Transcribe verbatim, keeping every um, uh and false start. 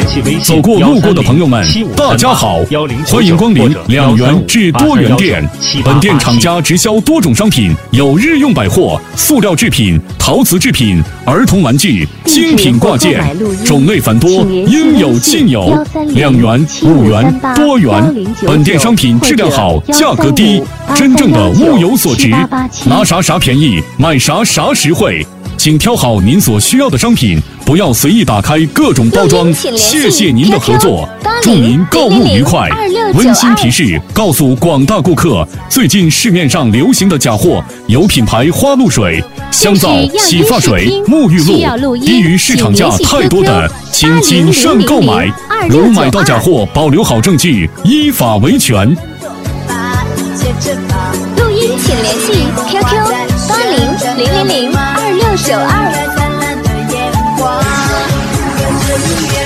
走过路过的朋友们，大家好，欢迎光临两元至多元店。本店厂家直销多种商品，有日用百货、塑料制品、陶瓷制品、儿童玩具、精品挂件，种类繁多，应有尽有。两元、五元、多元，本店商品质量好，价格低，真正的物有所值，拿啥啥便宜，买啥啥实惠。请挑好您所需要的商品，不要随意打开各种包装。谢谢您的合作，祝您购物愉快。温馨提示：告诉广大顾客，最近市面上流行的假货有品牌花露水、香皂、洗发水、沐浴露，低于市场价太多的，请谨慎购买。如买到假货，保留好证据，依法维权。 录音请联系 Q Q 八零零零零二六九二。